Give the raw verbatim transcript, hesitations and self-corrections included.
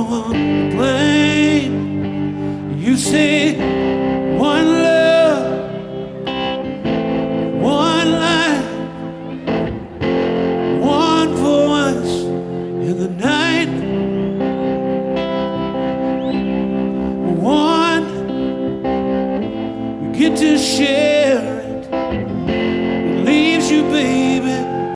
on the plane. You say one love, one life, one voice in the night, one we get to share.